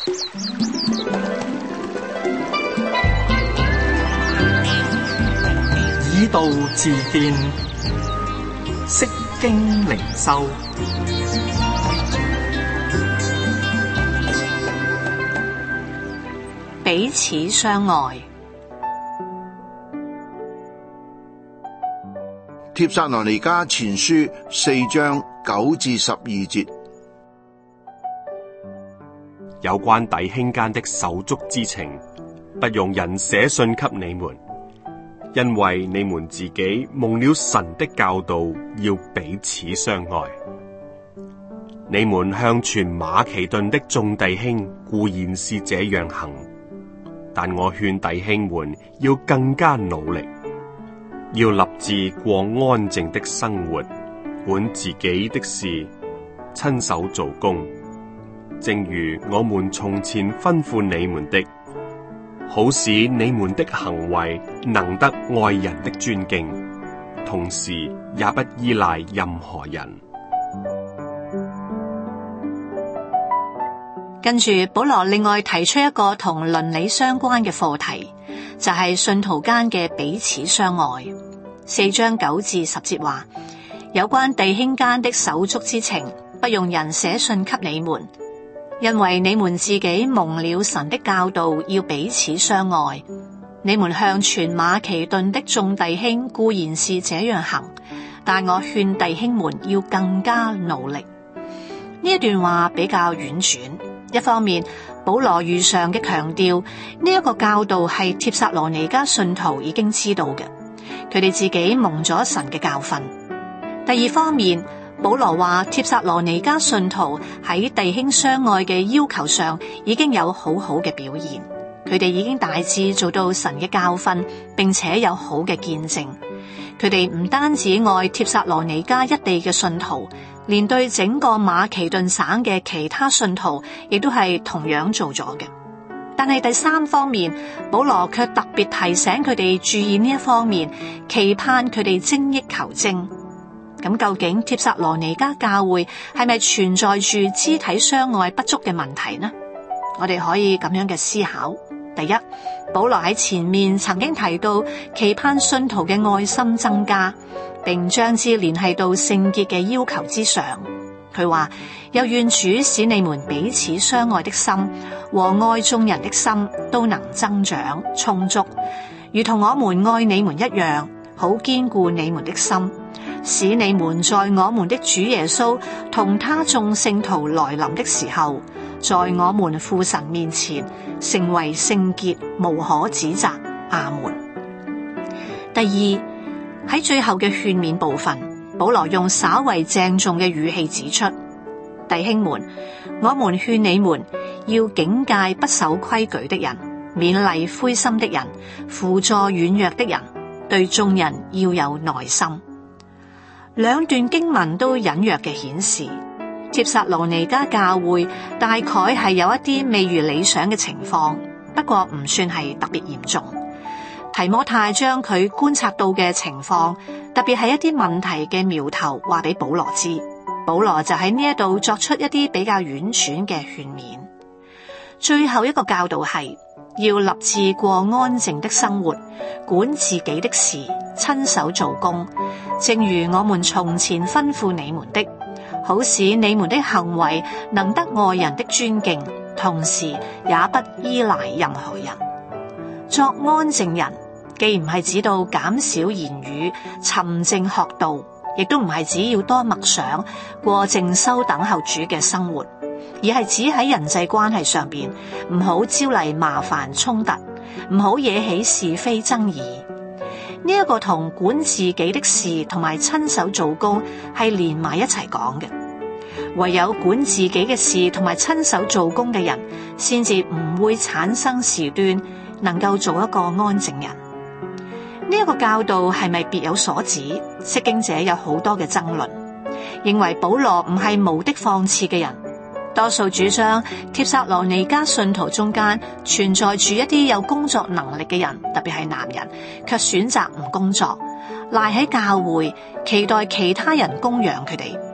以道治變，釋經靈修。 彼此相愛。 帖撒羅尼迦前書4章9至12節， 有關弟兄間的手足之情，不用人寫信給你們，因為你們自己蒙了神的教導，要彼此相愛。你們向全馬其頓的眾弟兄固然是這樣行，但我勸弟兄們要更加努力，要立志過安靜的生活，管自己的事，親手做工，正如我們從前吩咐你們的，好使你們的行為能得愛人的尊敬，同時也不依賴任何人。 跟住保羅另外提出一個同倫理相關嘅課題，就係信徒間嘅彼此相愛。4章9至10節話，有關弟兄間的手足之情，不用人寫信給你們，因為你們自己蒙了神的教導，要彼此相愛。你們向全馬其頓的眾弟兄固然是這樣行，但我勸弟兄們要更加努力。呢一段話比較婉轉，一方面保羅如上嘅強調，呢一個教導係帖撒羅尼迦信徒已經知道嘅，佢哋自己蒙咗神嘅教訓。第二方面，保羅話帖撒羅尼迦信徒喺弟兄相愛嘅要求上已經有好好嘅表現，佢哋已經大致做到神嘅教訓，並且有好嘅見證。佢哋唔單止愛帖撒羅尼迦一地嘅信徒，連對整個馬其頓省嘅其他信徒亦都係同樣做咗嘅。但係第三方面，保羅卻特別提醒佢哋注意呢一方面，期盼佢哋精益求精。咁究竟帖撒羅尼迦教會係咪存在住肢體相愛不足嘅問題呢？我哋可以咁樣嘅思考。第一，保羅喺前面曾經提到期盼信徒嘅愛心增加，並將之聯繫到聖潔嘅要求之上。佢話，又願主使你們彼此相愛的心和愛眾人的心都能增長充足，如同我們愛你們一樣，好堅固你們的心，使你們在我們的主耶穌同他眾聖徒來臨的時候，在我們父神面前成為聖潔，無可指責。阿門。第二，喺最後嘅勸勉部分，保羅用稍為鄭重嘅語氣指出，弟兄們，我們勸你們要警戒不守規矩的人，勉勵灰心的人，扶助軟弱的人，對眾人要有耐心。兩段經文都隱約嘅顯示，帖撒羅尼迦教會大概係有一啲未如理想嘅情況，不過唔算係特別嚴重。提摩太將佢觀察到嘅情況，特別係一啲問題嘅苗頭話俾保羅知，保羅就喺呢一度作出一啲比較婉轉嘅勸勉。最後一個教導係要立志過安靜的生活，管自己的事，親手做工，正如我們從前吩咐你們的，好使你們的行為能得愛人的尊敬，同時也不依賴任何人。作安靜人，既唔係指到減少言語，沉靜學道，亦都唔係指要多默想，過靜修等候主嘅生活，而係指喺人際關係上邊唔好招嚟麻煩衝突，唔好惹起是非爭議。呢一個同管自己的事同埋親手做工係連埋一齊講嘅。唯有管自己嘅事同埋親手做工嘅人，先至唔會產生事端，能夠做一個安靜人。呢一個教導係咪別有所指？釋經者有好多嘅爭論，認為保羅唔係無的放矢嘅人。多數主張帖撒羅尼迦信徒中間存在住一啲有工作能力嘅人，特別係男人，卻選擇唔工作，賴喺教會，期待其他人供養佢哋。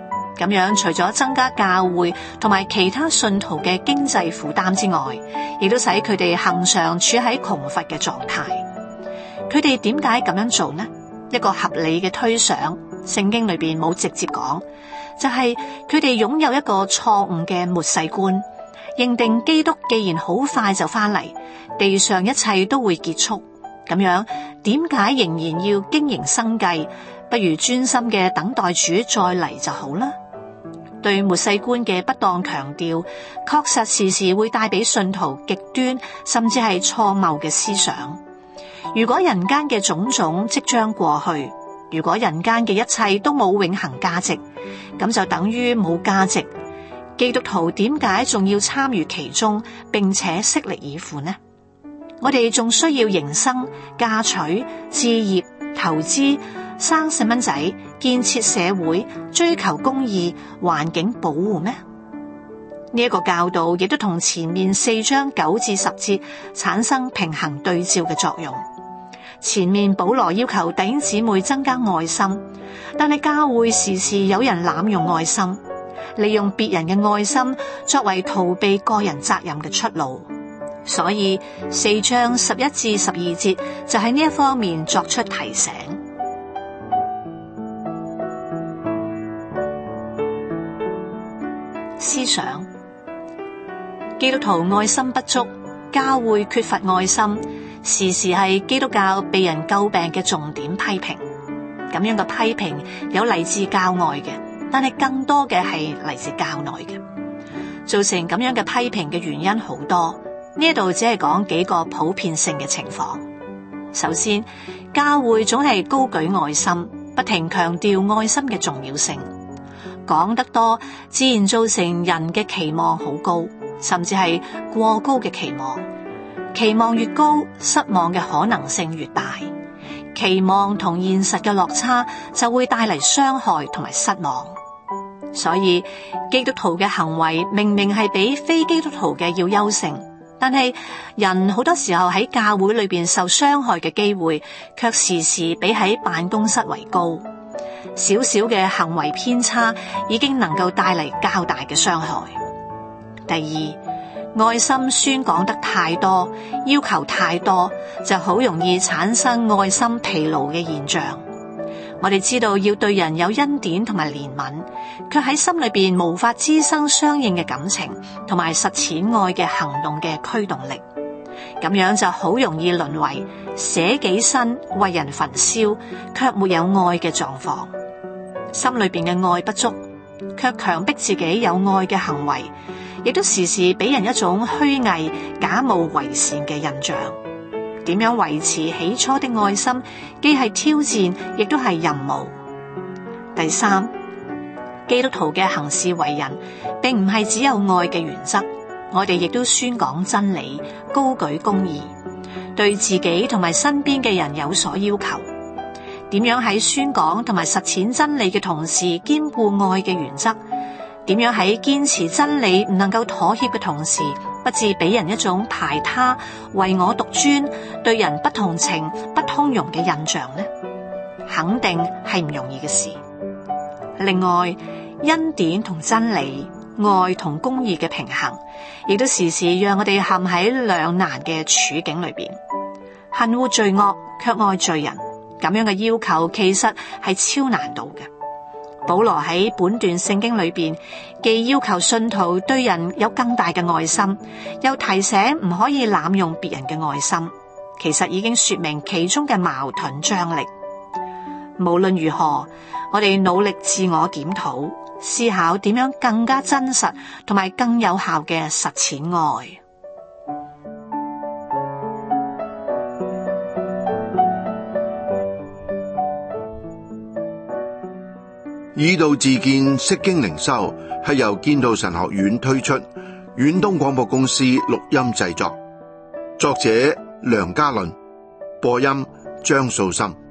咁樣除咗增加教會同埋其他信徒嘅經濟負擔之外，亦都使佢哋恆常處喺窮乏嘅狀態。佢哋點解咁樣做呢？一個合理嘅推想，聖經裏邊冇直接講，就係佢哋擁有一個錯誤嘅末世觀，認定基督既然好快就翻嚟，地上一切都會結束，咁樣點解仍然要經營生計？不如專心嘅等待主再嚟就好啦。對末世觀嘅不當強調，確實時時會帶俾信徒極端甚至係錯謬嘅思想。如果人間嘅種種即將過去，如果人間嘅一切都冇永恆價值，咁就等於冇價值。基督徒點解仲要參與其中，並且悉力以赴呢？我哋仲需要營生、嫁娶、置業、投資、生細蚊仔、建設社會、追求公義、環境保護咩？呢一個教導亦都同前面4章9至10節產生平衡對照嘅作用。前面保羅要求弟兄姊妹增加愛心，但係教會時時有人濫用愛心，利用別人嘅愛心作為逃避個人責任嘅出路。所以4章11至12節就喺呢一方面作出提醒。思想：基督徒愛心不足，教會缺乏愛心，時時係基督教被人詬病嘅重點批評。咁樣嘅批評有嚟自教外嘅，但係更多嘅係嚟自教內嘅。造成咁樣嘅批評嘅原因好多，呢度只係講幾個普遍性嘅情況。首先，教會總係高舉愛心，不停強調愛心嘅重要性。講得多，自然造成人嘅期望好高，甚至係過高嘅期望。期望越高，失望嘅可能性越大。期望同現實嘅落差就會帶嚟傷害同埋失望。所以基督徒嘅行為明明係比非基督徒嘅要優勝，但係人好多時候喺教會裏邊受傷害嘅機會卻時時比喺辦公室為高。少少嘅行為偏差已經能夠帶嚟較大嘅傷害。第二，愛心宣講得太多，要求太多，就好容易產生愛心疲勞嘅現象。我哋知道要對人有恩典同埋憐憫，卻喺心裏邊無法滋生相應嘅感情同埋實踐愛嘅行動嘅驅動力，咁樣就好容易淪為捨己身為人焚燒，卻沒有愛嘅狀況。心裏邊嘅愛不足，卻強迫自己有愛嘅行為，亦都時時俾人一種虛偽、假冒為善嘅印象。點樣維持起初的愛心，既係挑戰，亦都係任務。第三，基督徒嘅行事為人，並唔係只有愛嘅原則，我哋亦都宣講真理，高舉公義，對自己同埋身邊嘅人有所要求。點樣喺宣講同埋實踐真理嘅同時兼顧愛嘅原則？點樣喺堅持真理唔能夠妥協嘅同時，不致俾人一種排他、唯我獨尊、對人不同情、不通融嘅印象呢？肯定係唔容易嘅事。另外，恩典同真理、愛同公義嘅平衡，亦都時時讓我哋陷喺兩難嘅處境裏邊，恨惡罪惡卻愛罪人。咁樣嘅要求其實係超難度嘅。保羅喺本段聖經裏邊，既要求信徒對人有更大嘅愛心，又提醒唔可以濫用別人嘅愛心，其實已經說明其中嘅矛盾張力。無論如何，我哋努力自我檢討，思考點樣更加真實同埋更有效嘅實踐愛。 以道自見，釋經靈修係由建道神學院推出，遠東廣播公司錄音製作，作者梁家麟，播音張素心。